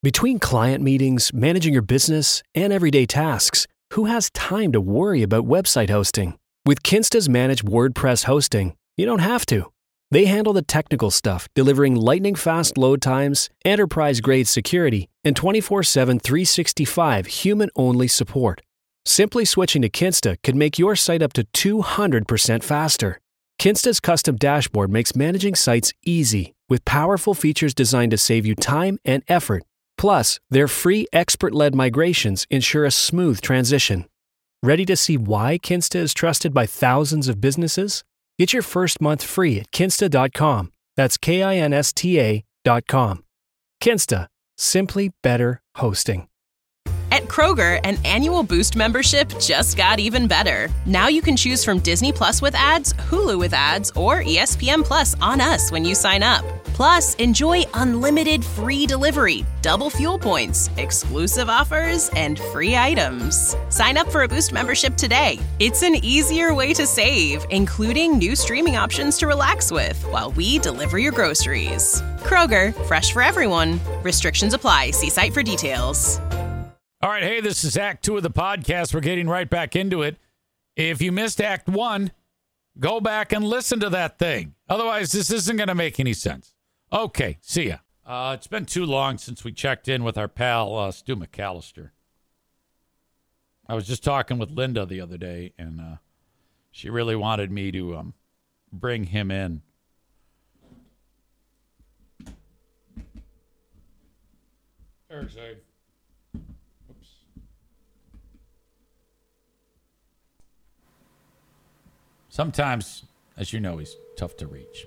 Between client meetings, managing your business, and everyday tasks, who has time to worry about website hosting? With Kinsta's managed WordPress hosting, you don't have to. They handle the technical stuff, delivering lightning-fast load times, enterprise-grade security, and 24/7 365 human-only support. Simply switching to Kinsta could make your site up to 200% faster. Kinsta's custom dashboard makes managing sites easy, with powerful features designed to save you time and effort. Plus, their free expert-led migrations ensure a smooth transition. Ready to see why Kinsta is trusted by thousands of businesses? Get your first month free at Kinsta.com. That's KINSTA.com. Kinsta. Simply better hosting. At Kroger, an annual Boost membership just got even better. Now you can choose from Disney Plus with ads, Hulu with ads, or ESPN Plus on us when you sign up. Plus, enjoy unlimited free delivery, double fuel points, exclusive offers, and free items. Sign up for a Boost membership today. It's an easier way to save, including new streaming options to relax with while we deliver your groceries. Kroger, fresh for everyone. Restrictions apply. See site for details. All right, hey, this is Act 2 of the podcast. We're getting right back into it. If you missed Act 1, go back and listen to that thing. Otherwise, this isn't going to make any sense. Okay, see ya. It's been too long since we checked in with our pal, Stu McAllister. I was just talking with Linda the other day, and she really wanted me to bring him in. Eric's sometimes, as you know, he's tough to reach.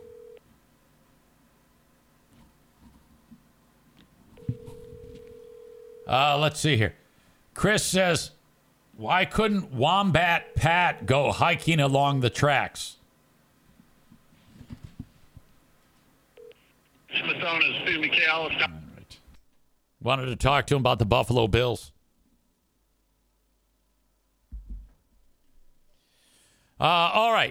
But let's see here. Chris says, why couldn't Wombat Pat go hiking along the tracks? Smithsonian's Stu McAllister. All right. Wanted to talk to him about the Buffalo Bills. All right.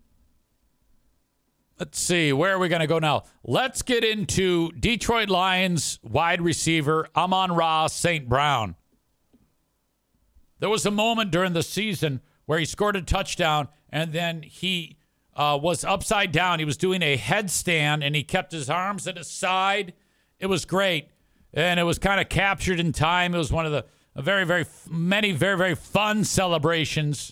Let's see. Where are we going to go now? Let's get into Detroit Lions wide receiver Amon-Ra St. Brown. There was a moment during the season where he scored a touchdown and then he was upside down. He was doing a headstand and he kept his arms at his side. It was great. And it was kind of captured in time. It was one of the many very fun celebrations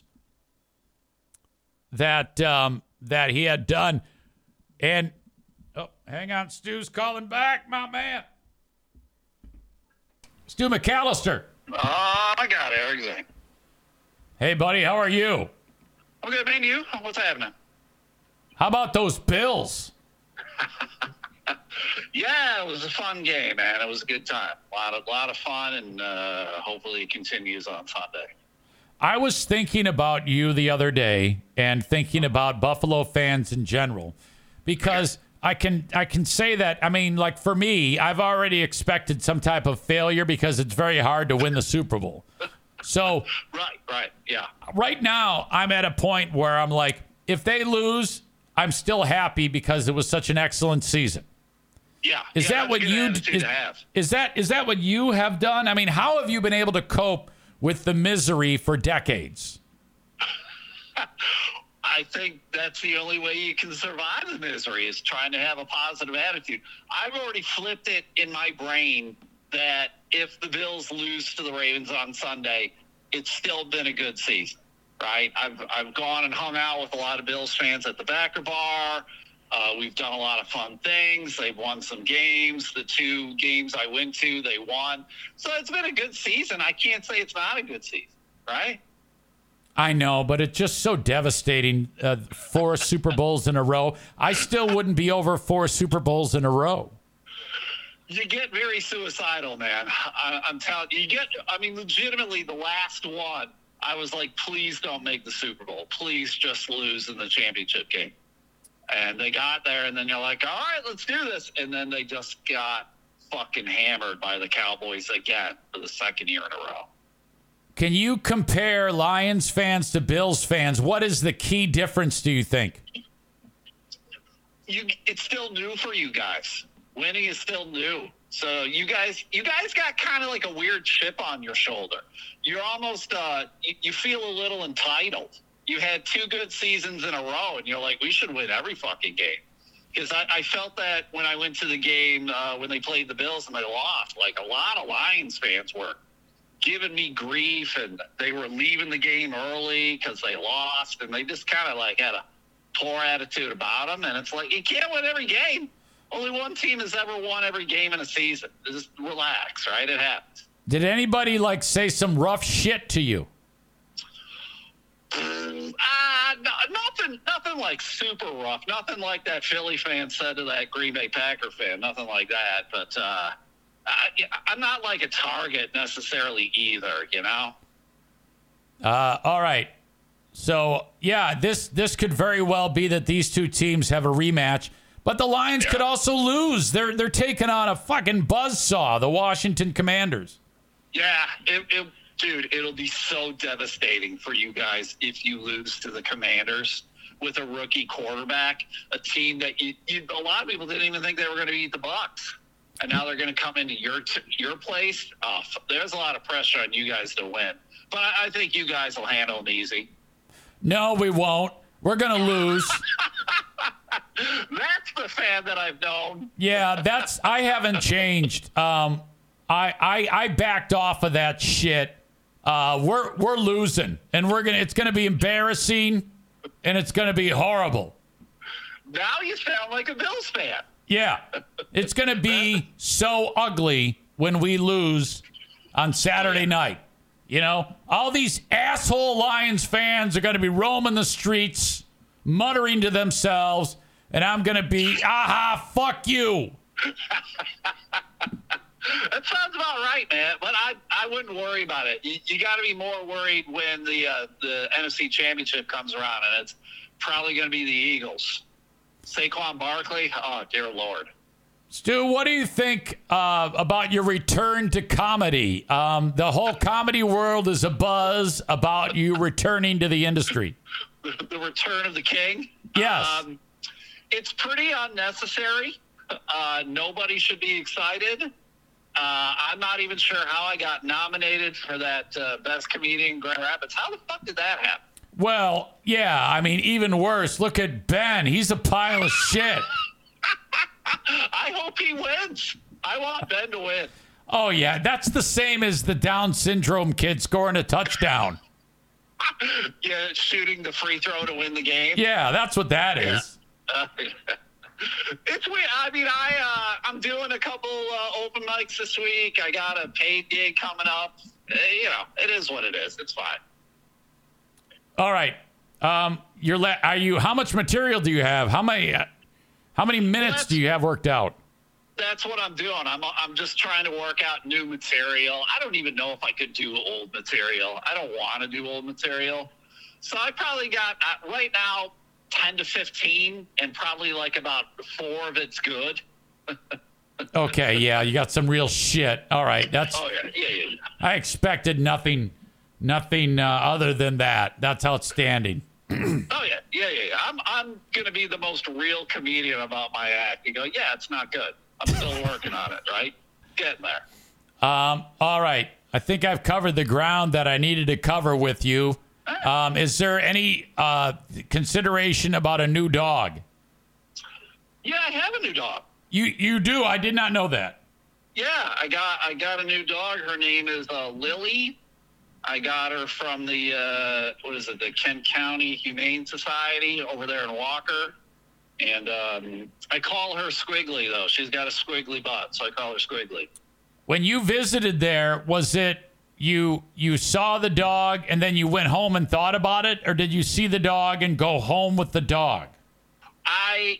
that he had done. And, hang on, Stu's calling back, my man. Stu McAllister. I got everything. Hey, buddy, how are you? I'm good, man. You? What's happening? How about those Bills? Yeah, it was a fun game, man. It was a good time. A lot of fun, and hopefully it continues on Sunday. I was thinking about you the other day and thinking about Buffalo fans in general, because I can say that, I mean, like for me, I've already expected some type of failure because it's very hard to win the Super Bowl. So right, yeah. Right now, I'm at a point where I'm like, if they lose, I'm still happy because it was such an excellent season. Yeah. Is that what you is that what you have done? I mean, how have you been able to cope with the misery for decades? I think that's the only way you can survive the misery, is trying to have a positive attitude. I've already flipped it in my brain that if the Bills lose to the Ravens on Sunday, it's still been a good season, right? I've gone and hung out with a lot of Bills fans at the Backer Bar. We've done a lot of fun things. They've won some games. The 2 games I went to, they won. So it's been a good season. I can't say it's not a good season, right? I know, but it's just so devastating. 4 Super Bowls in a row. I still wouldn't be over 4 Super Bowls in a row. You get very suicidal, man. I'm telling you, legitimately the last one, I was like, please don't make the Super Bowl. Please just lose in the championship game. And they got there, and then you're like, all right, let's do this. And then they just got fucking hammered by the Cowboys again for the second year in a row. Can you compare Lions fans to Bills fans? What is the key difference, do you think? It's still new for you guys. Winning is still new. So you guys got kind of like a weird chip on your shoulder. You're almost you feel a little entitled. You had 2 good seasons in a row, and you're like, we should win every fucking game. Because I felt that when I went to the game when they played the Bills and they lost, like a lot of Lions fans were giving me grief, and they were leaving the game early because they lost, and they just kind of like had a poor attitude about them. And it's like, you can't win every game. Only one team has ever won every game in a season. Just relax, right? It happens. Did anybody say some rough shit to you? Nothing like super rough. Nothing like that Philly fan said to that Green Bay Packer fan. Nothing like that. But I'm not like a target necessarily either, you know? All right. So, yeah, this could very well be that these 2 teams have a rematch. But the Lions could also lose. They're taking on a fucking buzzsaw, the Washington Commanders. Yeah, dude, it'll be so devastating for you guys if you lose to the Commanders with a rookie quarterback, a team that a lot of people didn't even think they were going to beat the Bucs, and now they're going to come into your place. Oh, there's a lot of pressure on you guys to win, but I think you guys will handle them easy. No, we won't. We're going to lose. That's the fan that I've known. Yeah, I haven't changed. I backed off of that shit. We're losing, and it's gonna be embarrassing, and it's gonna be horrible. Now you sound like a Bills fan. Yeah, it's gonna be so ugly when we lose on Saturday night. You know, all these asshole Lions fans are gonna be roaming the streets, muttering to themselves, and I'm gonna be, aha, fuck you. That sounds about right, man. But I wouldn't worry about it. You got to be more worried when the NFC Championship comes around, and it's probably going to be the Eagles. Saquon Barkley, oh, dear Lord. Stu, what do you think about your return to comedy? The whole comedy world is abuzz about you returning to the industry. The return of the king? Yes. It's pretty unnecessary. Nobody should be excited. I'm not even sure how I got nominated for that Best Comedian in Grand Rapids. How the fuck did that happen? Well, yeah, I mean, even worse. Look at Ben. He's a pile of shit. I hope he wins. I want Ben to win. Oh, yeah, that's the same as the Down syndrome kid scoring a touchdown. Yeah, shooting the free throw to win the game. Yeah, that's what that is. It's weird. I mean, I'm doing a couple open mics this week. I got a paid gig coming up. You know, it is what it is. It's fine. All right. How much material do you have? How many minutes do you have worked out? That's what I'm doing. I'm just trying to work out new material. I don't even know if I could do old material. I don't want to do old material. So I probably got right now 10 to 15, and probably like about 4 of it's good. Okay, yeah, you got some real shit. All right, that's. Oh yeah. I expected nothing other than that. That's outstanding. Oh yeah. I'm gonna be the most real comedian about my act. You go, yeah, it's not good. I'm still working on it, right? Getting there. All right. I think I've covered the ground that I needed to cover with you. Is there any consideration about a new dog? Yeah, I have a new dog. You do? I did not know that. Yeah, I got a new dog. Her name is Lily. I got her from the the Kent County Humane Society over there in Walker. And I call her Squiggly, though. She's got a squiggly butt, so I call her Squiggly. When you visited there, was it you saw the dog and then you went home and thought about it, or did you see the dog and go home with the dog? I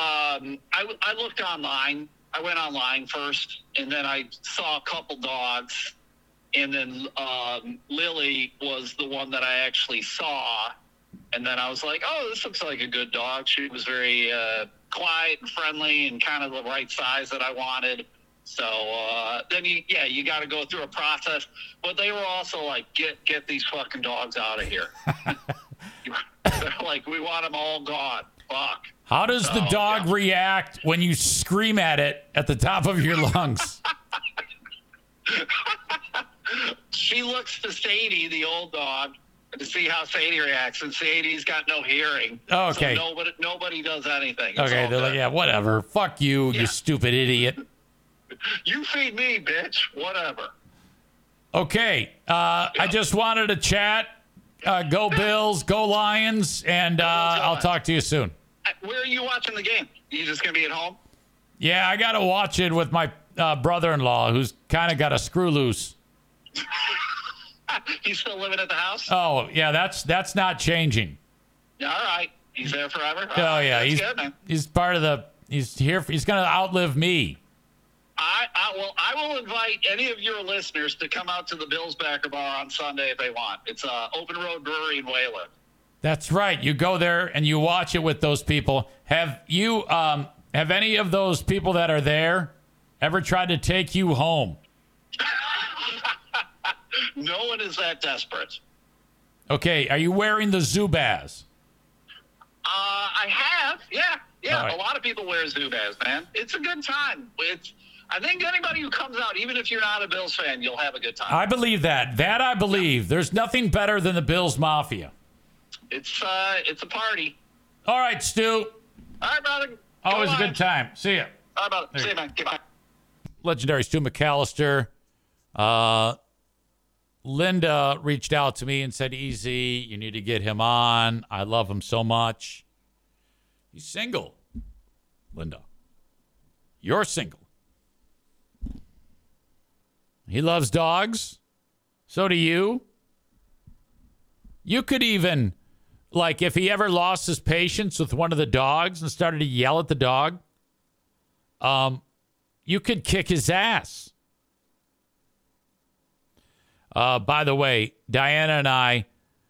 looked online. I went online first, and then I saw a couple dogs, and then Lily was the one that I actually saw. And then I was like, oh, this looks like a good dog. She was very quiet and friendly and kind of the right size that I wanted. So then you got to go through a process. But they were also like, get these fucking dogs out of here. They're like, we want them all gone. Fuck. How does the dog react when you scream at it at the top of your lungs? She looks to Sadie, the old dog, to see how Sadie reacts, and Sadie's got no hearing. Okay. So nobody does anything. Okay, they're like, yeah, whatever. Fuck you, you stupid idiot. You feed me, bitch. Whatever. Okay, I just wanted to chat. Go Bills, go Lions, and I'll talk to you soon. Where are you watching the game? You just going to be at home? Yeah, I got to watch it with my brother-in-law, who's kind of got a screw loose. He's still living at the house? Oh, yeah, that's not changing. All right. He's there forever? Oh, yeah, he's good, man. He's part of the, he's here, he's going to outlive me. I will invite any of your listeners to come out to the Bills Backer Bar on Sunday if they want. It's Open Road Brewery in Wayland. That's right. You go there and you watch it with those people. Have you, have any of those people that are there ever tried to take you home? No one is that desperate. Okay. Are you wearing the Zubaz? I have. Yeah. Right. A lot of people wear Zubaz, man. It's a good time. I think anybody who comes out, even if you're not a Bills fan, you'll have a good time. I believe that. That I believe. There's nothing better than the Bills Mafia. It's a party. All right, Stu. All right, brother. Always a good time. See ya. All right, brother. See you, man. Goodbye. Legendary Stu McAllister. Linda reached out to me and said, Easy, you need to get him on. I love him so much. He's single, Linda. You're single. He loves dogs. So do you. You could even, like, if he ever lost his patience with one of the dogs and started to yell at the dog, you could kick his ass. By the way, Diana and I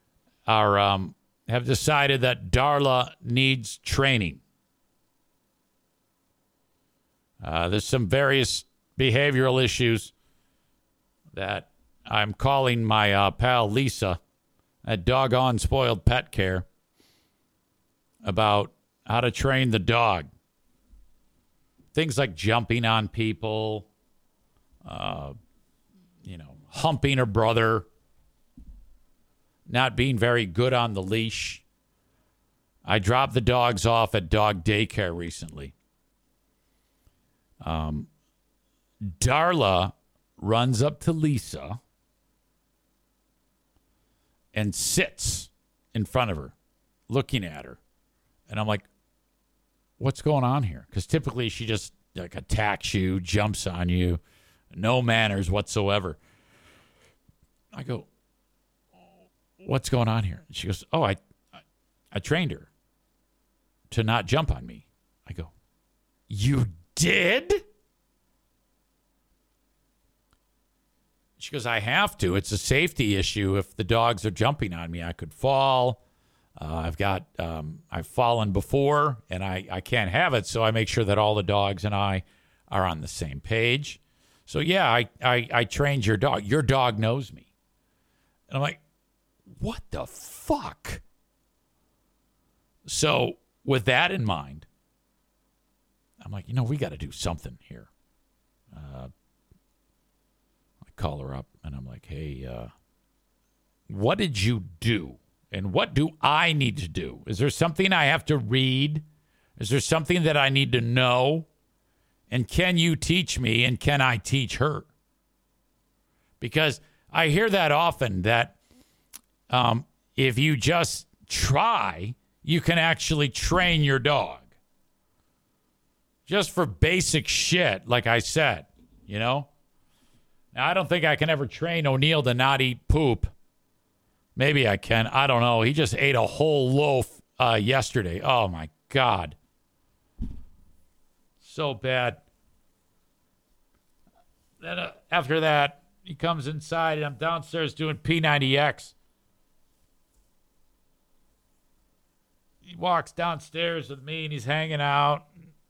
have decided that Darla needs training. There's some various behavioral issues that I'm calling my pal Lisa at Doggone Spoiled Pet Care about how to train the dog. Things like jumping on people, humping her brother, not being very good on the leash. I dropped the dogs off at dog daycare recently. Darla runs up to Lisa and sits in front of her, looking at her. And I'm like, what's going on here? Because typically she just like attacks you, jumps on you, no manners whatsoever. I go, what's going on here? And she goes, oh, I trained her to not jump on me. I go, you did? She goes, I have to. It's a safety issue. If the dogs are jumping on me, I could fall. I've fallen before, and I can't have it, so I make sure that all the dogs and I are on the same page. So, yeah, I trained your dog. Your dog knows me. And I'm like, what the fuck? So, with that in mind, I'm like, we got to do something here. I call her up, and I'm like, hey, what did you do? And what do I need to do? Is there something I have to read? Is there something that I need to know? And can you teach me, and can I teach her? Because I hear that often, that if you just try, you can actually train your dog. Just for basic shit, like I said, Now, I don't think I can ever train O'Neill to not eat poop. Maybe I can. I don't know. He just ate a whole loaf yesterday. Oh, my God. So bad. Then after that, he comes inside, and I'm downstairs doing P90X. He walks downstairs with me, and he's hanging out.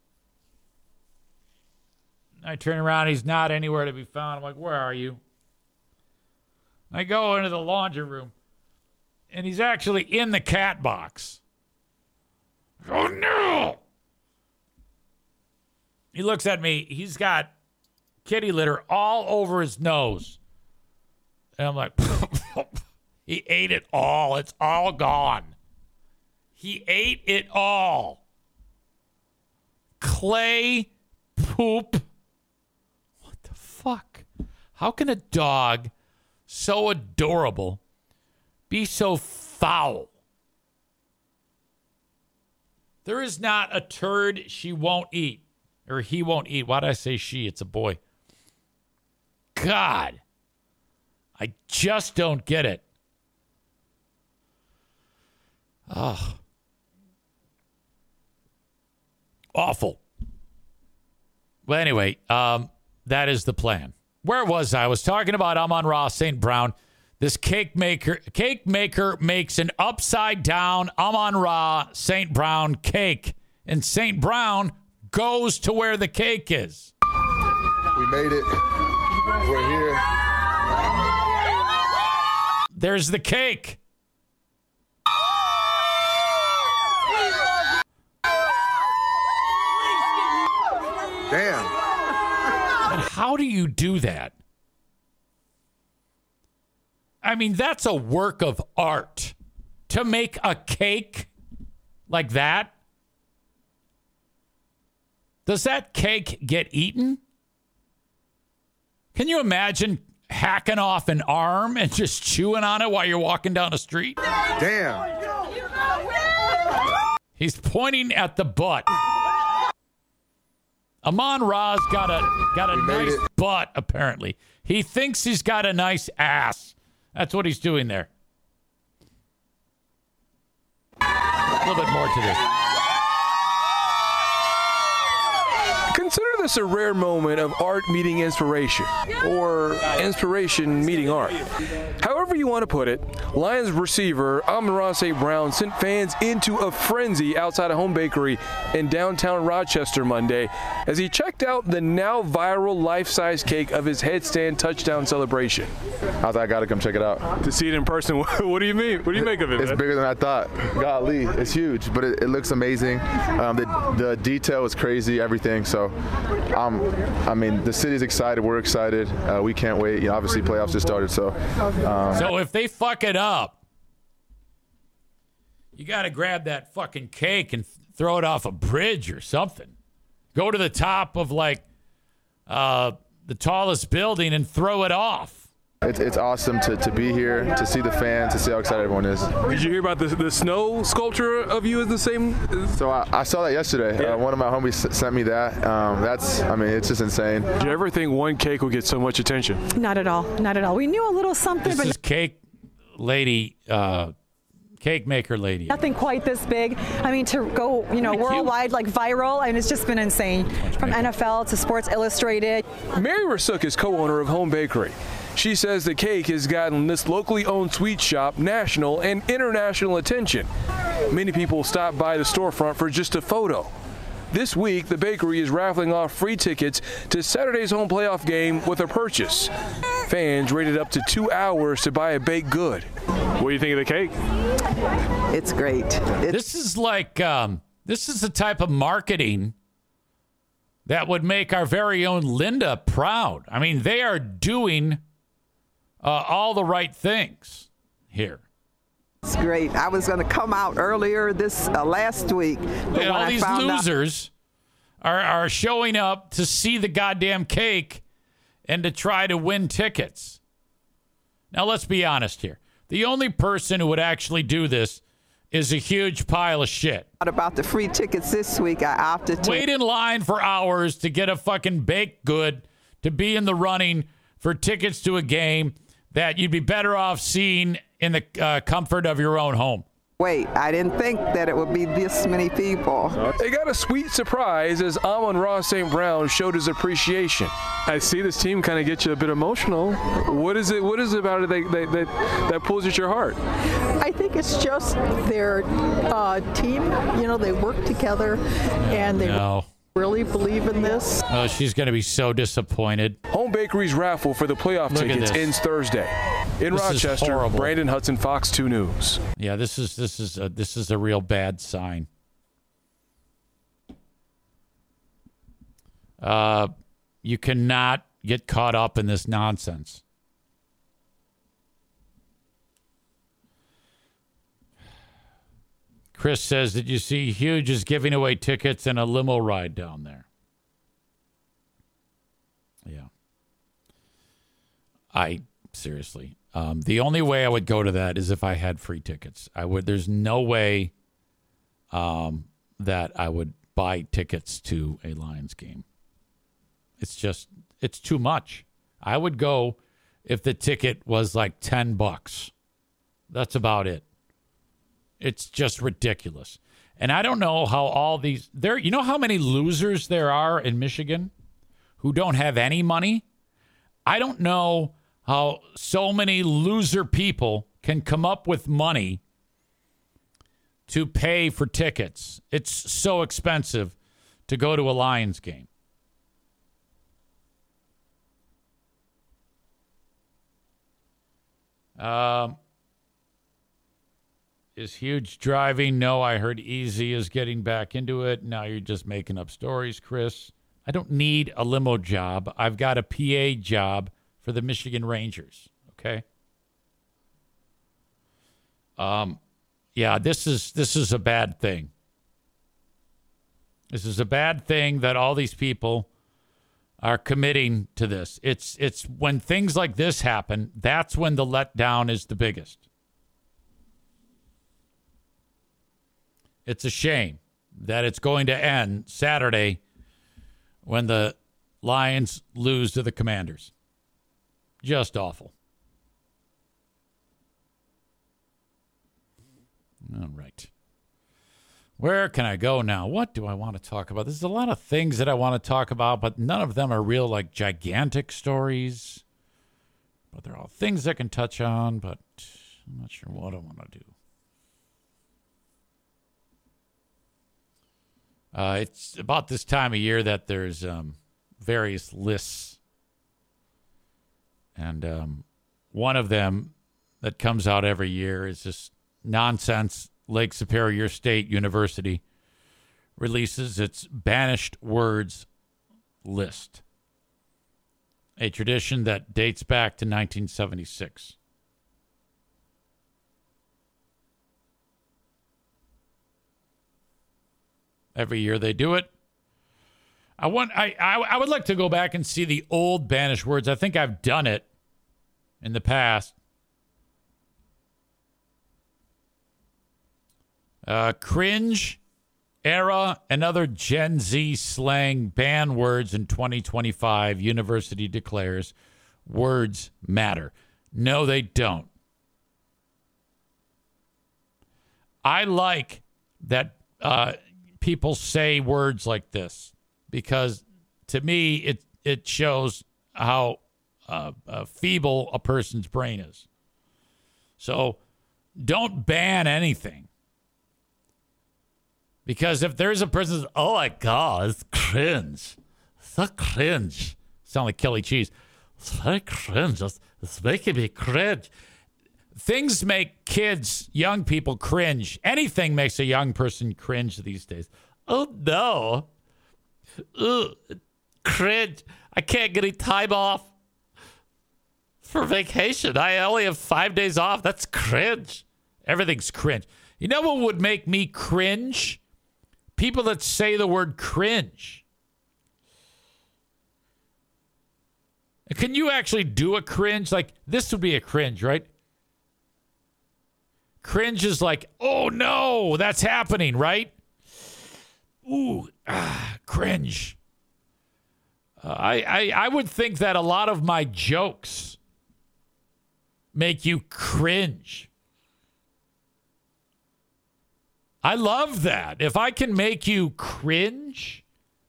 I turn around. He's not anywhere to be found. I'm like, where are you? I go into the laundry room, and he's actually in the cat box. Oh, no. He looks at me. He's got kitty litter all over his nose. And I'm like, he ate it all. It's all gone. He ate it all. Clay poop. What the fuck? How can a dog so adorable be so foul? There is not a turd she won't eat. Or he won't eat. Why did I say she? It's a boy. God. I just don't get it. Oh. Awful. Well, anyway, that is the plan. Where was I? I was talking about Amon-Ra St. Brown. This cake maker makes an upside down Amon-Ra St. Brown cake. And St. Brown goes to where the cake is. We made it. We're here. There's the cake. Damn. And how do you do that? I mean, that's a work of art. To make a cake like that. Does that cake get eaten? Can you imagine hacking off an arm and just chewing on it while you're walking down the street? Damn. He's pointing at the butt. Amon-Ra's got a nice butt, apparently. He thinks he's got a nice ass. That's what he's doing there. A little bit more to this. Consider this a rare moment of art meeting inspiration, or inspiration meeting art. However you want to put it, Lions receiver Amon-Ra St. Brown sent fans into a frenzy outside a home bakery in downtown Rochester Monday as he checked out the now viral life-size cake of his headstand touchdown celebration. I was like, I gotta come check it out. To see it in person, what do you mean? What do you make of it, It's man? bigger than I thought. Golly, it's huge, but it looks amazing. The detail is crazy, everything. So, I mean, the city's excited. We're excited. We can't wait. You know, obviously, playoffs just started. So if they fuck it up, you got to grab that fucking cake and throw it off a bridge or something. Go to the top of the tallest building and throw it off. it's awesome to be here, to see the fans, to see how excited everyone is. Did you hear about the snow sculpture of you is the same? So I saw that yesterday. Yeah. One of my homies sent me that. It's just insane. Did you ever think one cake would get so much attention? Not at all. Not at all. We knew a little something, This but is cake maker lady. nothing quite this big. I mean, to go, worldwide, like viral, and it's just been insane. From NFL to Sports Illustrated. Mary Rasuk is co-owner of Home Bakery. She says the cake has gotten this locally owned sweet shop national and international attention. Many people stop by the storefront for just a photo. This week, the bakery is raffling off free tickets to Saturday's home playoff game with a purchase. Fans waited up to 2 hours to buy a baked good. What do you think of the cake? It's great. This is this is the type of marketing that would make our very own Linda proud. I mean, they are doing all the right things here. It's great. I was going to come out earlier this last week. But All these losers are showing up to see the goddamn cake and to try to win tickets. Now, let's be honest here. The only person who would actually do this is a huge pile of shit. About the free tickets this week, I opted to wait in line for hours to get a fucking baked good to be in the running for tickets to a game that you'd be better off seeing in the comfort of your own home. Wait, I didn't think that it would be this many people. They got a sweet surprise as Amon-Ra St. Brown showed his appreciation. I see this team kind of get you a bit emotional. What is it about it that pulls at your heart? I think it's just their team. They work together and they really believe in this. Oh, she's going to be so disappointed. Home Bakery's raffle for the playoff tickets ends Thursday. In Rochester, Brandon Hudson, Fox 2 News. Yeah, this is a real bad sign. You cannot get caught up in this nonsense. Chris says, did you see Huge is giving away tickets and a limo ride down there? Yeah. Seriously. The only way I would go to that is if I had free tickets. There's no way that I would buy tickets to a Lions game. It's too much. I would go if the ticket was like $10. That's about it. It's just ridiculous. And I don't know how all these you know how many losers there are in Michigan who don't have any money? I don't know how so many loser people can come up with money to pay for tickets. It's so expensive to go to a Lions game. Is Huge driving? No, I heard Easy is getting back into it. Now you're just making up stories, Chris. I don't need a limo job. I've got a PA job for the Michigan Rangers, okay? Yeah, this is a bad thing. This is a bad thing that all these people are committing to this. It's when things like this happen, that's when the letdown is the biggest. It's a shame that it's going to end Saturday when the Lions lose to the Commanders. Just awful. All right. Where can I go now? What do I want to talk about? There's a lot of things that I want to talk about, but none of them are real, like, gigantic stories. But they're all things I can touch on, but I'm not sure what I want to do. It's about this time of year that there's various lists. And one of them that comes out every year is this nonsense. Lake Superior State University releases its banished words list, a tradition that dates back to 1976. Every year they do it. I would like to go back and see the old banished words. I think I've done it in the past. Cringe, era, and other Gen Z slang ban words in 2025. University declares words matter. No, they don't. I like that people say words like this because, to me, it shows how feeble a person's brain is. So don't ban anything. Because if there's a person who's, oh my God, it's cringe. It's so cringe. Sound like Kelly Cheese. It's very cringe. It's making me cringe. Things make kids, young people cringe. Anything makes a young person cringe these days. Oh no. Ugh, cringe. I can't get any time off for vacation. I only have 5 days off. That's cringe. Everything's cringe. You know what would make me cringe? People that say the word cringe. Can you actually do a cringe? Like, this would be a cringe, right? Cringe is like, oh no, that's happening, right? Ooh, cringe. I would think that a lot of my jokes make you cringe. I love that. If I can make you cringe,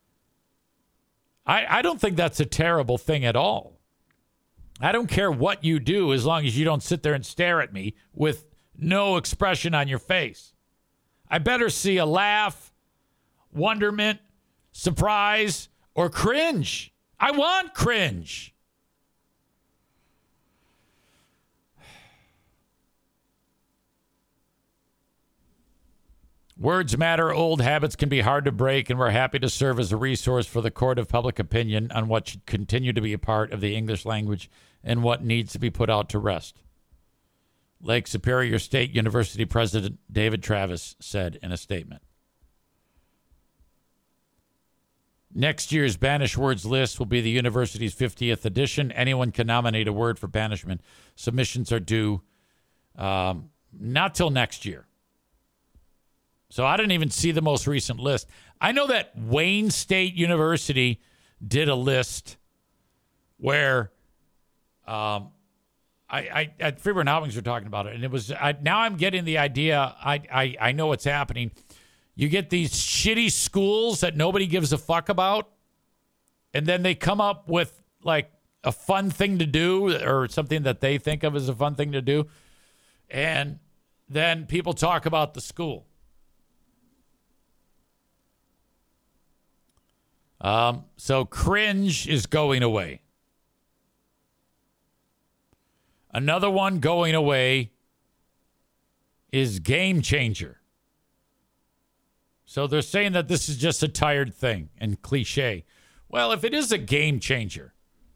I don't think that's a terrible thing at all. I don't care what you do as long as you don't sit there and stare at me with no expression on your face. I better see a laugh, wonderment, surprise, or cringe. I want cringe. Words matter. Old habits can be hard to break, and we're happy to serve as a resource for the court of public opinion on what should continue to be a part of the English language and what needs to be put out to rest. Lake Superior State University President David Travis said in a statement. Next year's Banished Words list will be the university's 50th edition. Anyone can nominate a word for banishment. Submissions are due not till next year. So I didn't even see the most recent list. I know that Wayne State University did a list where at Freeburg Howings were talking about it, and it was now I'm getting the idea. I know what's happening. You get these shitty schools that nobody gives a fuck about, and then they come up with like a fun thing to do or something that they think of as a fun thing to do, and then people talk about the school. So cringe is going away. Another one going away is game changer. So they're saying that this is just a tired thing and cliche. Well, if it is a game changer,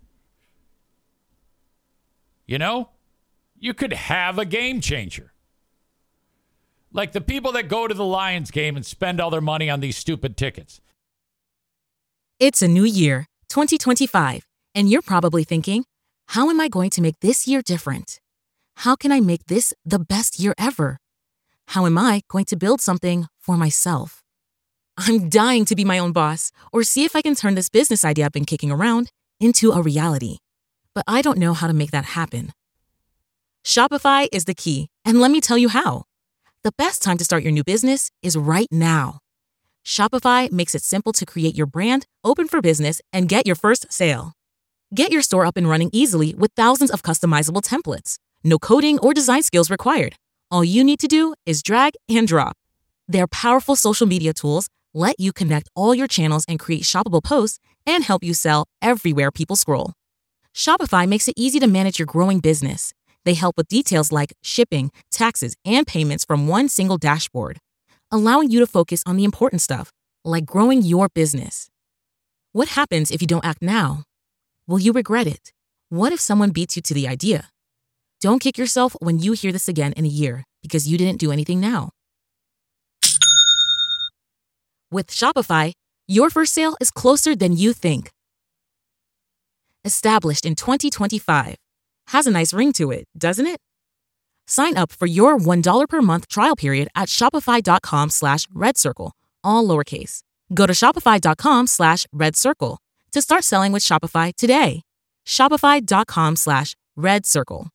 you know, you could have a game changer. Like the people that go to the Lions game and spend all their money on these stupid tickets. It's a new year, 2025, and you're probably thinking, how am I going to make this year different? How can I make this the best year ever? How am I going to build something for myself? I'm dying to be my own boss or see if I can turn this business idea I've been kicking around into a reality. But I don't know how to make that happen. Shopify is the key, and let me tell you how. The best time to start your new business is right now. Shopify makes it simple to create your brand, open for business, and get your first sale. Get your store up and running easily with thousands of customizable templates. No coding or design skills required. All you need to do is drag and drop. Their powerful social media tools let you connect all your channels and create shoppable posts and help you sell everywhere people scroll. Shopify makes it easy to manage your growing business. They help with details like shipping, taxes, and payments from one single dashboard, allowing you to focus on the important stuff, like growing your business. What happens if you don't act now? Will you regret it? What if someone beats you to the idea? Don't kick yourself when you hear this again in a year because you didn't do anything now. With Shopify, your first sale is closer than you think. Established in 2025. Has a nice ring to it, doesn't it? Sign up for your $1 per month trial period at shopify.com/redcircle, all lowercase. Go to shopify.com/redcircle to start selling with Shopify today. Shopify.com/redcircle.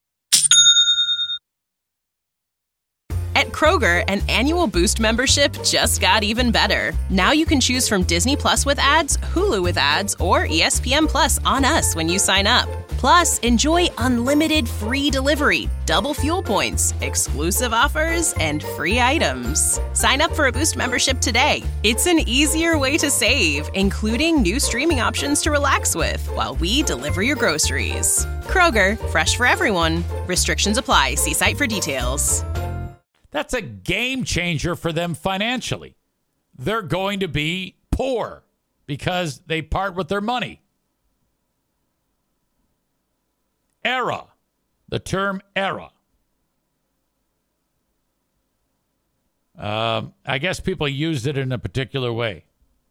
At Kroger, an annual Boost membership just got even better. Now you can choose from Disney Plus with ads, Hulu with ads, or ESPN Plus on us when you sign up. Plus, enjoy unlimited free delivery, double fuel points, exclusive offers, and free items. Sign up for a Boost membership today. It's an easier way to save, including new streaming options to relax with while we deliver your groceries. Kroger, fresh for everyone. Restrictions apply. See site for details. That's a game changer for them financially. They're going to be poor because they part with their money. Era. The term era. I guess people used it in a particular way.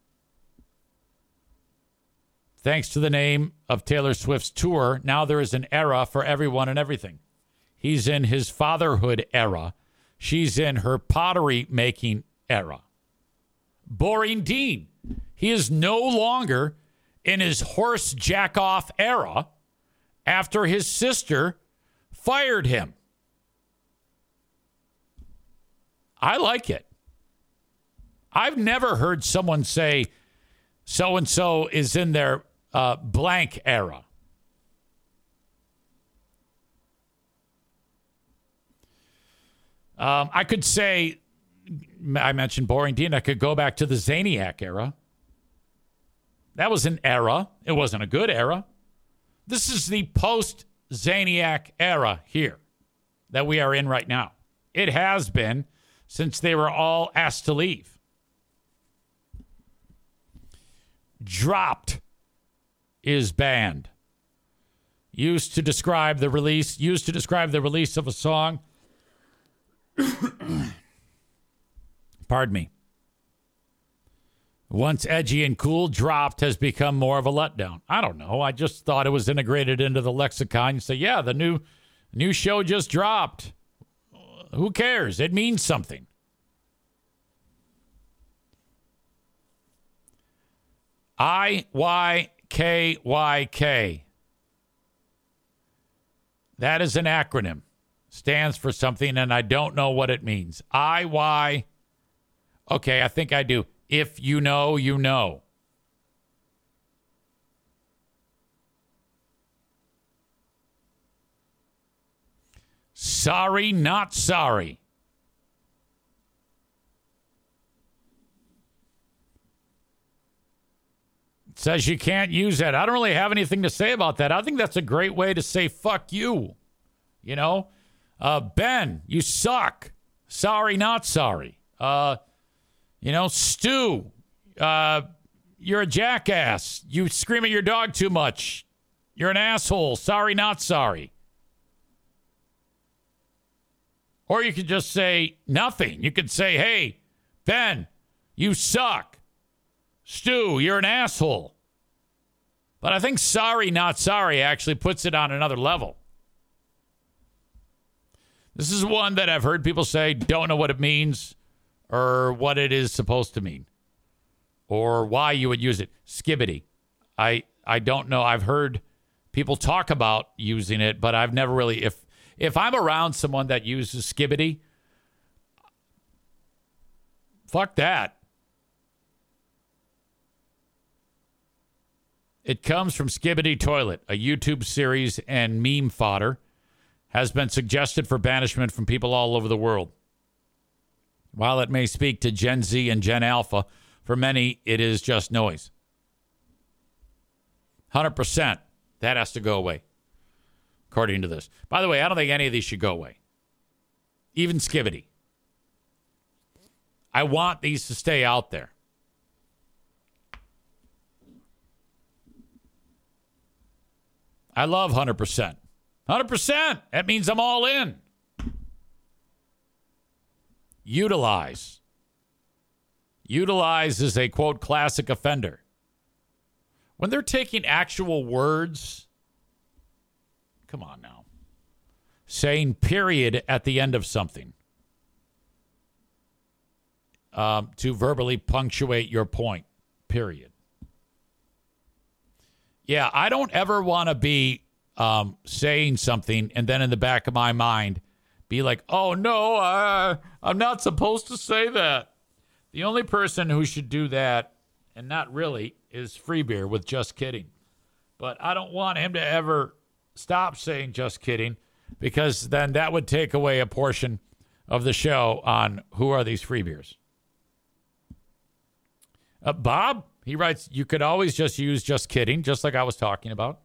Thanks to the name of Taylor Swift's tour, now there is an era for everyone and everything. He's in his fatherhood era. She's in her pottery making era. Boring Dean. He is no longer in his horse jack-off era after his sister fired him. I like it. I've never heard someone say so-and-so is in their blank era. I could say, I mentioned Boring Dean. I could go back to the Zaniac era. That was an era. It wasn't a good era. This is the post-Zaniac era here that we are in right now. It has been since they were all asked to leave. Dropped is banned. Used to describe the release of a song. Pardon me. Once edgy and cool, dropped has become more of a letdown. I don't know. I just thought it was integrated into the lexicon. You say, yeah, the new show just dropped. Who cares? It means something. IYKYK. That is an acronym. Stands for something, and I don't know what it means. Okay, I think I do. If you know, you know. Sorry, not sorry. It says you can't use that. I don't really have anything to say about that. I think that's a great way to say fuck you. You know? Ben, you suck. Sorry, not sorry. Stu, you're a jackass. You scream at your dog too much. You're an asshole. Sorry, not sorry. Or you could just say nothing. You could say, hey, Ben, you suck. Stu, you're an asshole. But I think sorry, not sorry actually puts it on another level. This is one that I've heard people say don't know what it means or what it is supposed to mean or why you would use it. Skibbity. I don't know. I've heard people talk about using it, but I've never really, if I'm around someone that uses skibbity, fuck that. It comes from Skibbity Toilet, a YouTube series and meme fodder. Has been suggested for banishment from people all over the world. While it may speak to Gen Z and Gen Alpha, for many, it is just noise. 100%. That has to go away, according to this. By the way, I don't think any of these should go away. Even Skibbity. I want these to stay out there. I love 100%. 100%. That means I'm all in. Utilize. Utilize is a, quote, classic offender. When they're taking actual words, come on now, saying period at the end of something to verbally punctuate your point, period. Yeah, I don't ever want to be saying something and then in the back of my mind be like, oh, no, I'm not supposed to say that. The only person who should do that, and not really, is Free Beer with Just Kidding. But I don't want him to ever stop saying just kidding because then that would take away a portion of the show on who are these free beers. Bob, he writes, you could always just use just kidding, just like I was talking about.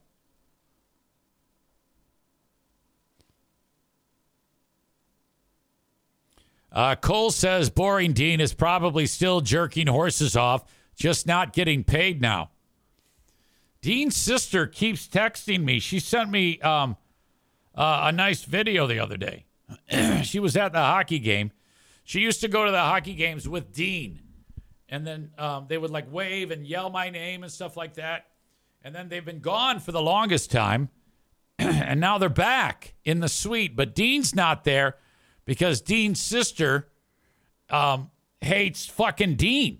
Cole says Boring Dean is probably still jerking horses off, just not getting paid now. Dean's sister keeps texting me. She sent me a nice video the other day. She was at the hockey game. She used to go to the hockey games with Dean. And then they would like wave and yell my name and stuff like that. And then they've been gone for the longest time. And now they're back in the suite. But Dean's not there because Dean's sister hates fucking Dean.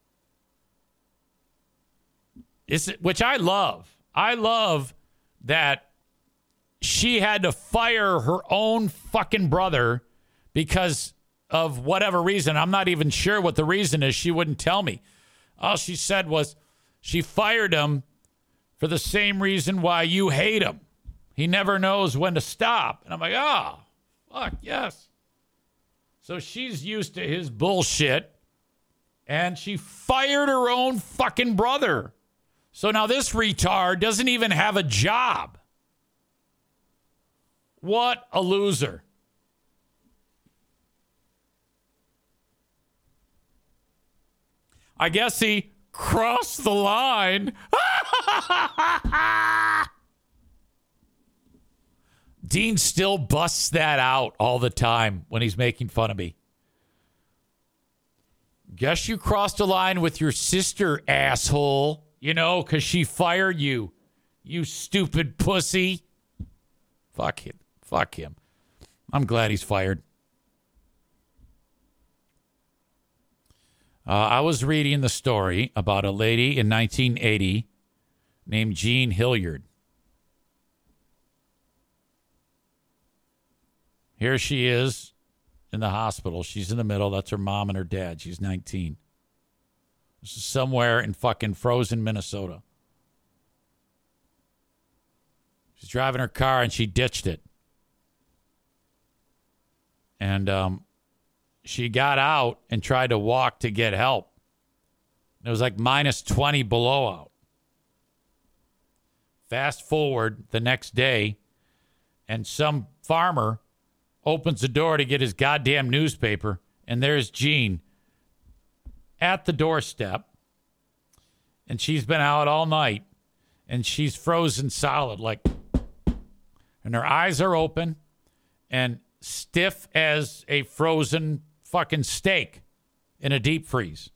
Which I love. I love that she had to fire her own fucking brother because of whatever reason. I'm not even sure what the reason is. She wouldn't tell me. All she said was she fired him for the same reason why you hate him. He never knows when to stop. And I'm like, oh, fuck, yes. So she's used to his bullshit, and she fired her own fucking brother. So now this retard doesn't even have a job. What a loser. I guess he crossed the line. Dean still busts that out all the time when he's making fun of me. Guess you crossed a line with your sister, asshole. You know, because she fired you. You stupid pussy. Fuck him. Fuck him. I'm glad he's fired. I was reading the story about a lady in 1980 named Jean Hilliard. Here she is in the hospital. She's in the middle. That's her mom and her dad. She's 19. This is somewhere in fucking frozen Minnesota. She's driving her car and she ditched it. And she got out and tried to walk to get help. It was like minus 20 below out. Fast forward the next day, and some farmer opens the door to get his goddamn newspaper, and there's Jean at the doorstep, and she's been out all night, and she's frozen solid, like, and her eyes are open and stiff as a frozen fucking steak in a deep freeze.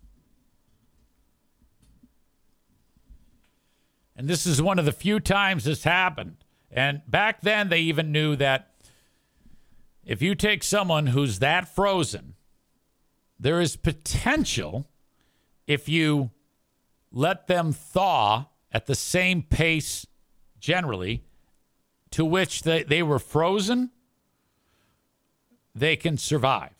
And this is one of the few times this happened. And back then, they even knew that if you take someone who's that frozen, there is potential, if you let them thaw at the same pace generally to which they were frozen, they can survive.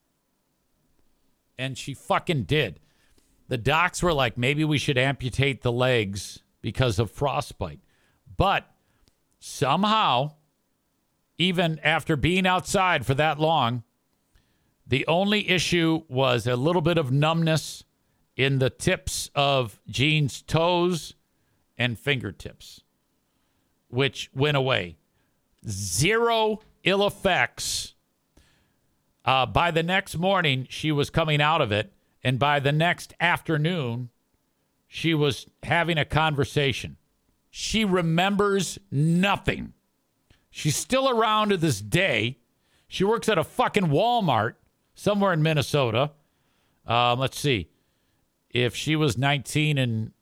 And she fucking did. The docs were like, maybe we should amputate the legs because of frostbite. But somehow, even after being outside for that long, the only issue was a little bit of numbness in the tips of Jean's toes and fingertips, which went away. Zero ill effects. By the next morning, she was coming out of it. And by the next afternoon, she was having a conversation. She remembers nothing. She's still around to this day. She works at a fucking Walmart somewhere in Minnesota. Let's see. If she was 19 in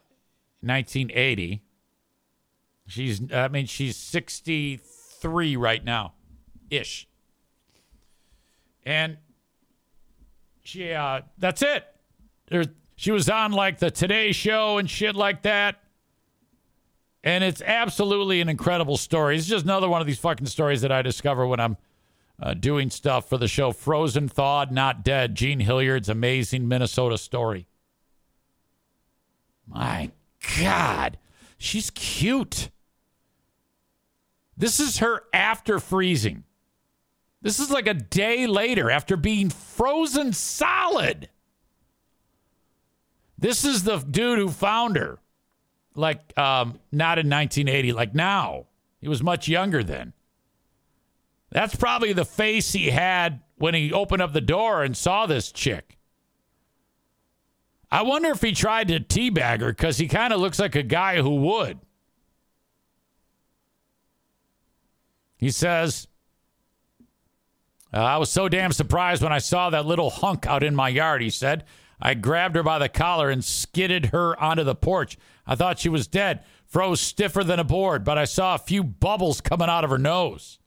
1980, she's 63 right now, ish. And she, that's it. She was on like the Today Show and shit like that. And it's absolutely an incredible story. It's just another one of these fucking stories that I discover when I'm doing stuff for the show. Frozen, Thawed, Not Dead. Jean Hilliard's amazing Minnesota story. My God. She's cute. This is her after freezing. This is like a day later after being frozen solid. This is the dude who found her. Like, not in 1980, like now. He was much younger then. That's probably the face he had when he opened up the door and saw this chick. I wonder if he tried to teabag her, because he kind of looks like a guy who would. He says, I was so damn surprised when I saw that little hunk out in my yard, he said. I grabbed her by the collar and skidded her onto the porch. I thought she was dead, froze stiffer than a board, but I saw a few bubbles coming out of her nose.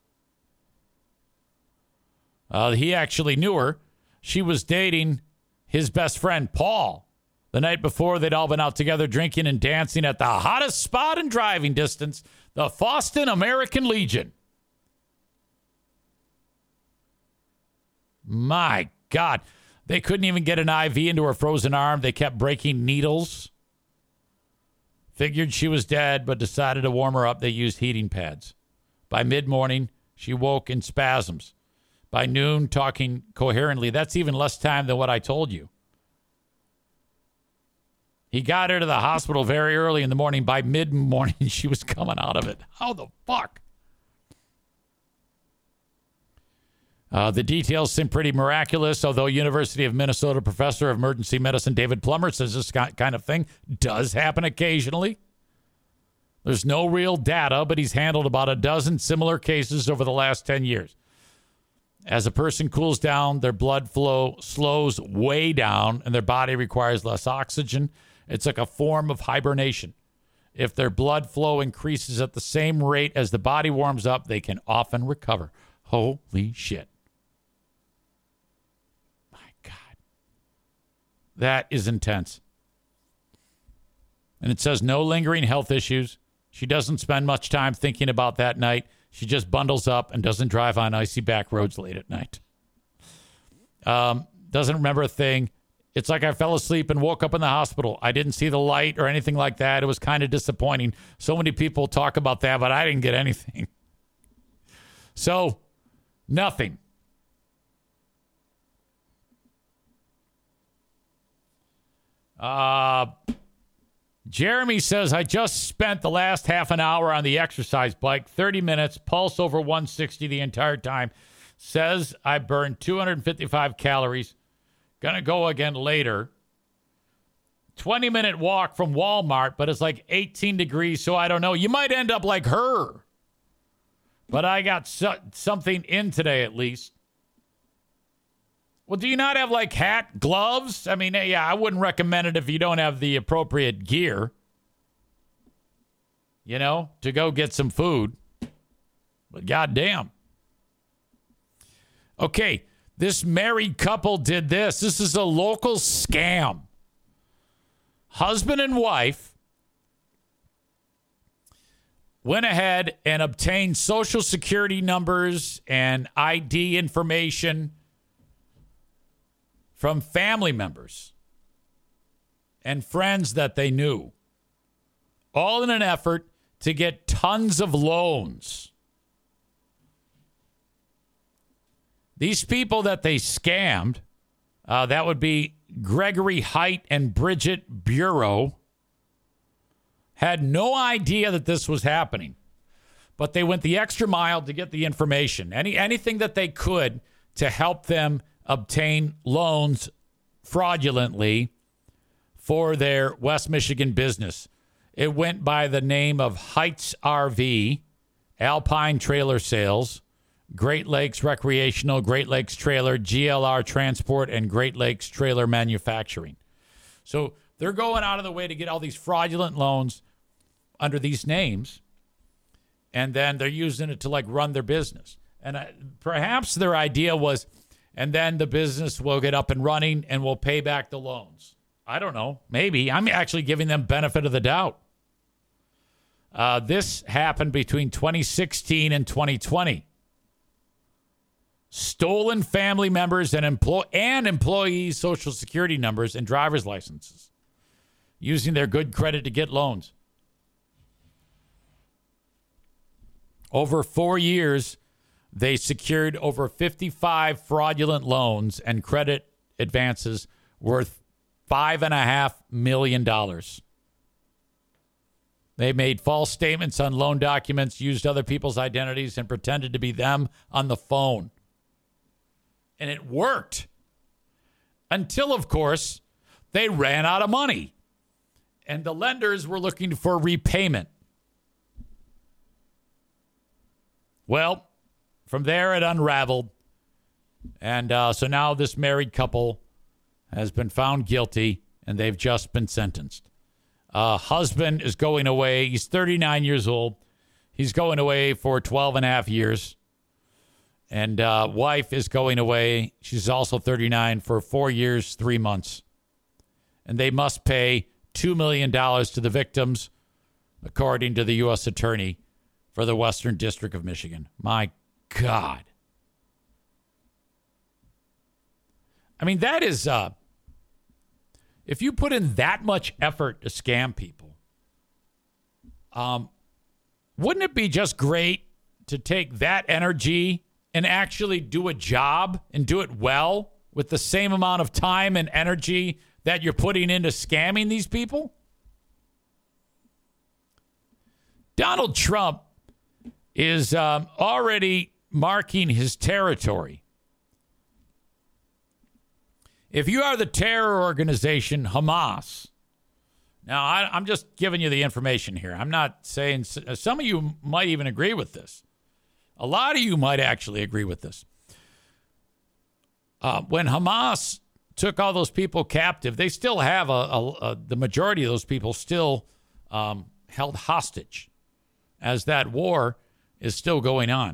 He actually knew her. She was dating his best friend, Paul. The night before, they'd all been out together drinking and dancing at the hottest spot in driving distance, the Foston American Legion. My God. They couldn't even get an IV into her frozen arm. They kept breaking needles. Figured she was dead, but decided to warm her up. They used heating pads. By mid-morning, she woke in spasms. By noon, talking coherently. That's even less time than what I told you. He got her to the hospital very early in the morning. By mid-morning, she was coming out of it. How the fuck? The details seem pretty miraculous, although University of Minnesota professor of emergency medicine David Plummer says this kind of thing does happen occasionally. There's no real data, but he's handled about a dozen similar cases over the last 10 years. As a person cools down, their blood flow slows way down, and their body requires less oxygen. It's like a form of hibernation. If their blood flow increases at the same rate as the body warms up, they can often recover. Holy shit. My God. That is intense. And it says no lingering health issues. She doesn't spend much time thinking about that night. She just bundles up and doesn't drive on icy back roads late at night. Doesn't remember a thing. It's like I fell asleep and woke up in the hospital. I didn't see the light or anything like that. It was kind of disappointing. So many people talk about that, but I didn't get anything. So, nothing. Jeremy says, I just spent the last half an hour on the exercise bike, 30 minutes, pulse over 160 the entire time. Says I burned 255 calories. Gonna go again later. 20-minute walk from Walmart, but it's like 18 degrees, so I don't know. You might end up like her. But I got something in today at least. Well, do you not have like hat, gloves? I mean, yeah, I wouldn't recommend it if you don't have the appropriate gear, you know, to go get some food. But goddamn. Okay, this married couple did this. This is a local scam. Husband and wife went ahead and obtained social security numbers and ID information from family members and friends that they knew, all in an effort to get tons of loans. These people that they scammed, that would be Gregory Height and Bridget Bureau, had no idea that this was happening, but they went the extra mile to get the information, anything that they could to help them obtain loans fraudulently for their West Michigan business. It went by the name of Heights RV, Alpine Trailer Sales, Great Lakes Recreational, Great Lakes Trailer, GLR Transport, and Great Lakes Trailer Manufacturing. So they're going out of the way to get all these fraudulent loans under these names, and then they're using it to like run their business. And perhaps their idea was, and then the business will get up and running and we'll pay back the loans. I don't know. Maybe. I'm actually giving them benefit of the doubt. This happened between 2016 and 2020. Stolen family members and employees' social security numbers and driver's licenses, using their good credit to get loans. Over 4 years, they secured over 55 fraudulent loans and credit advances worth $5.5 million. They made false statements on loan documents, used other people's identities, and pretended to be them on the phone. And it worked. Until, of course, they ran out of money. And the lenders were looking for repayment. Well, from there it unraveled. And so now this married couple has been found guilty, and they've just been sentenced. Husband is going away. He's 39 years old. He's going away for 12 and a half years. And wife is going away. She's also 39 for 4 years, 3 months. And they must pay $2 million to the victims, according to the U.S. Attorney for the Western District of Michigan. My God. I mean, that is, if you put in that much effort to scam people, wouldn't it be just great to take that energy and actually do a job and do it well with the same amount of time and energy that you're putting into scamming these people? Donald Trump is already marking his territory If you are the terror organization Hamas, now I'm just giving you the information here. I'm not saying, some of you might even agree with this. A lot of you might actually agree with this. When Hamas took all those people captive, they still have the majority of those people still held hostage as that war is still going on.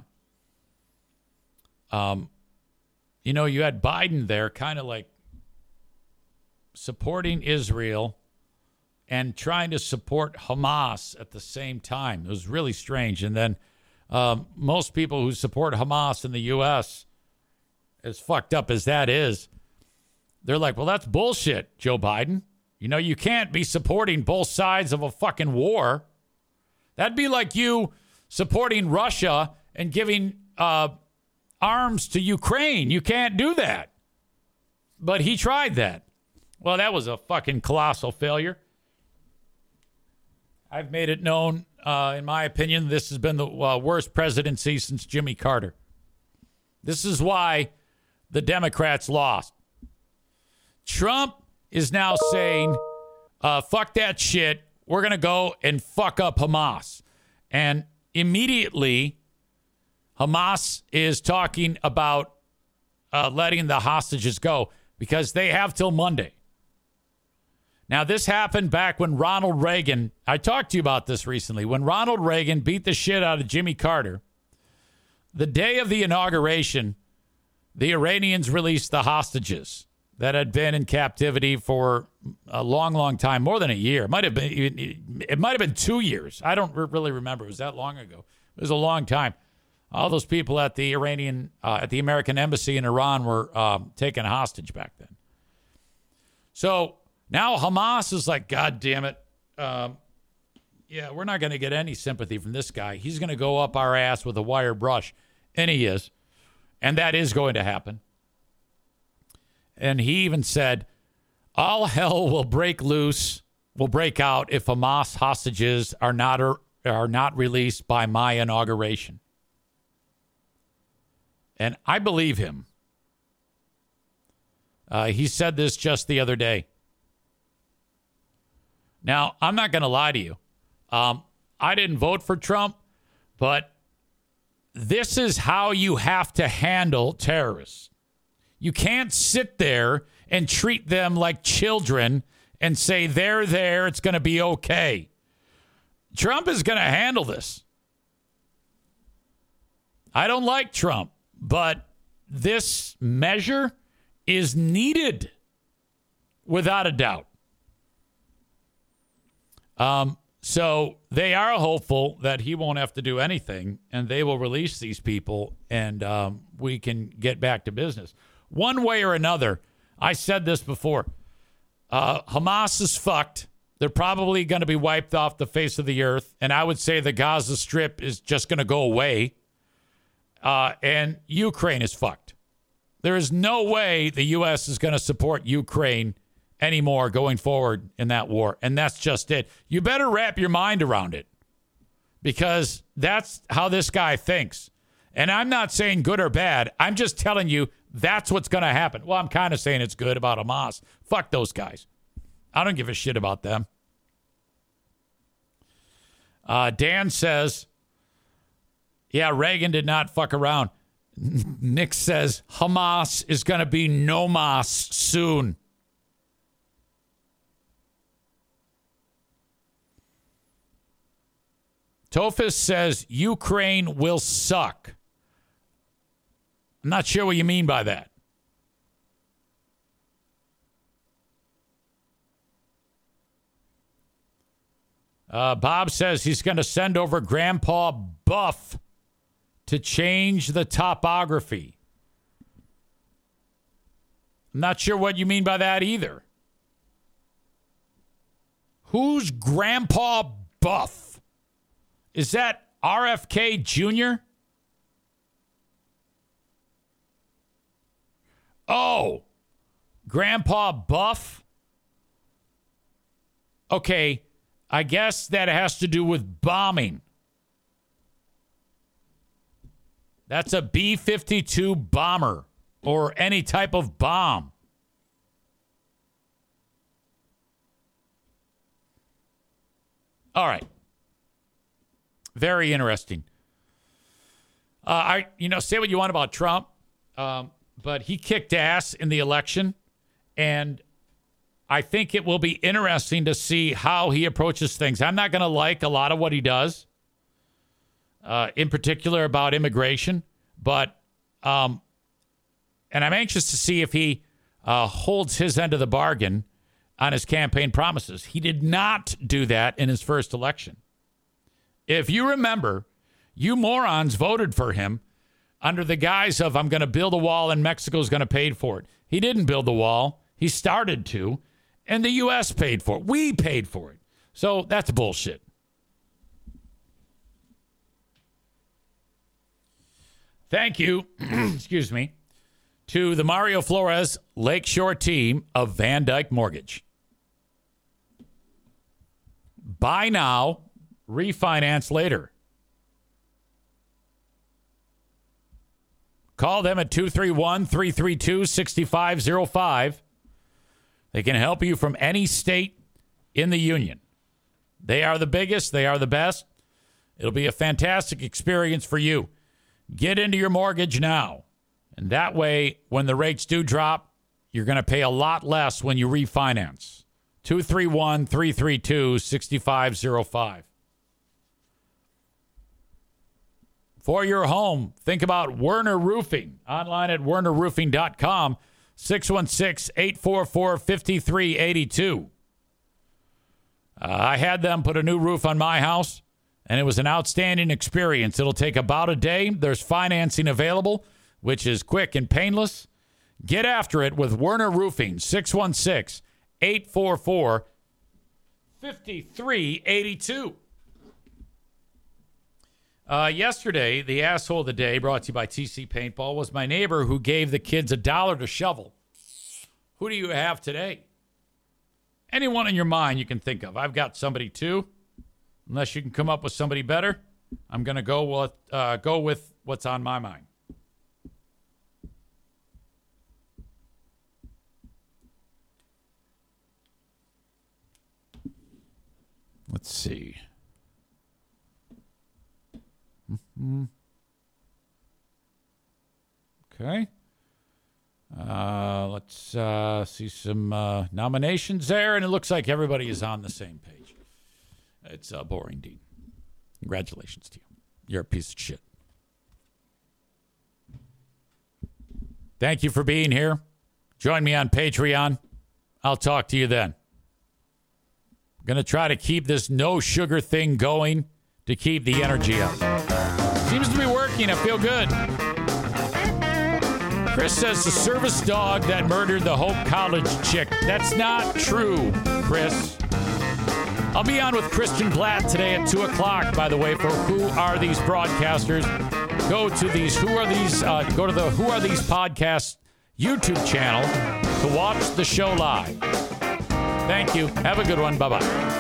You know, you had Biden there kind of like supporting Israel and trying to support Hamas at the same time. It was really strange. And then most people who support Hamas in the U.S., as fucked up as that is, they're like, well, that's bullshit, Joe Biden. You know, you can't be supporting both sides of a fucking war. That'd be like you supporting Russia and giving arms to Ukraine. You can't do that. But he tried that. Well, that was a fucking colossal failure. I've made it known, in my opinion, this has been the worst presidency since Jimmy Carter. This is why the Democrats lost. Trump is now saying, fuck that shit. We're going to go and fuck up Hamas. And immediately, Hamas is talking about letting the hostages go because they have till Monday. Now, this happened back when Ronald Reagan, I talked to you about this recently, when Ronald Reagan beat the shit out of Jimmy Carter. The day of the inauguration, the Iranians released the hostages that had been in captivity for a long, long time, more than a year. It might have been 2 years. I don't really remember. It was that long ago. It was a long time. All those people at the American embassy in Iran were taken hostage back then. So now Hamas is like, God damn it. Yeah, we're not going to get any sympathy from this guy. He's going to go up our ass with a wire brush. And he is. And that is going to happen. And he even said, all hell will break out if Hamas hostages are not released by my inauguration. And I believe him. He said this just the other day. Now, I'm not going to lie to you. I didn't vote for Trump, but this is how you have to handle terrorists. You can't sit there and treat them like children and say, they're there, it's going to be okay. Trump is going to handle this. I don't like Trump, but this measure is needed without a doubt. So they are hopeful that he won't have to do anything and they will release these people and we can get back to business. One way or another, I said this before, Hamas is fucked. They're probably going to be wiped off the face of the earth. And I would say the Gaza Strip is just going to go away. And Ukraine is fucked. There is no way the U.S. is going to support Ukraine anymore going forward in that war. And that's just it. You better wrap your mind around it because that's how this guy thinks. And I'm not saying good or bad. I'm just telling you that's what's going to happen. Well, I'm kind of saying it's good about Hamas. Fuck those guys. I don't give a shit about them. Dan says, yeah, Reagan did not fuck around. Nick says, Hamas is going to be no mas soon. Tophus says, Ukraine will suck. I'm not sure what you mean by that. Bob says he's going to send over Grandpa Buff to change the topography. I'm not sure what you mean by that either. Who's Grandpa Buff? Is that RFK Jr.? Oh, Grandpa Buff? Okay, I guess that has to do with bombing. That's a B-52 bomber or any type of bomb. All right. Very interesting. Say what you want about Trump, but he kicked ass in the election, and I think it will be interesting to see how he approaches things. I'm not going to like a lot of what he does, in particular about immigration, but and I'm anxious to see if he holds his end of the bargain on his campaign promises. He did not do that in his first election. If you remember, you morons voted for him under the guise of, I'm going to build a wall and Mexico's going to pay for it. He didn't build the wall. He started to, and the U.S. paid for it. We paid for it. So that's bullshit. Thank you, excuse me, to the Mario Flores Lakeshore team of Van Dyke Mortgage. Buy now, refinance later. Call them at 231-332-6505. They can help you from any state in the union. They are the biggest. They are the best. It'll be a fantastic experience for you. Get into your mortgage now. And that way, when the rates do drop, you're going to pay a lot less when you refinance. 231-332-6505. For your home, think about Werner Roofing. Online at wernerroofing.com, 616-844-5382. I had them put a new roof on my house, and it was an outstanding experience. It'll take about a day. There's financing available, which is quick and painless. Get after it with Werner Roofing, 616-844-5382. Yesterday, the asshole of the day, brought to you by TC Paintball, was my neighbor who gave the kids $1 to shovel. Who do you have today? Anyone in your mind you can think of. I've got somebody too. Unless you can come up with somebody better, I'm going to go with what's on my mind. Let's see. Okay. Let's see some nominations there, and it looks like everybody is on the same page. It's boring, Dean. Congratulations to you. You're a piece of shit. Thank you for being here. Join me on Patreon. I'll talk to you then. I'm going to try to keep this no sugar thing going to keep the energy up. Seems to be working. I feel good. Chris says the service dog that murdered the Hope College chick. That's not true, Chris. I'll be on with Christian Blatt today at 2 o'clock, by the way, for Who Are These Broadcasters. Go to the Who Are These Podcasts YouTube channel to watch the show live. Thank you. Have a good one. Bye-bye.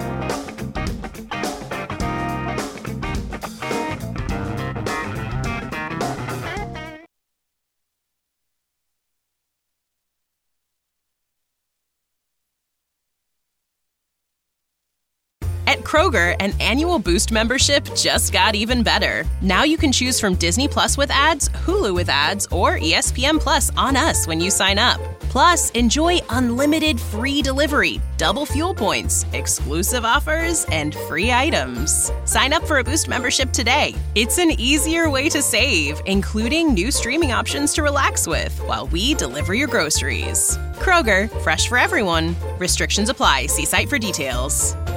At Kroger, an annual Boost membership just got even better. Now you can choose from Disney Plus with ads, Hulu with ads, or ESPN Plus on us when you sign up. Plus, enjoy unlimited free delivery, double fuel points, exclusive offers, and free items. Sign up for a Boost membership today. It's an easier way to save, including new streaming options to relax with while we deliver your groceries. Kroger, fresh for everyone. Restrictions apply. See site for details.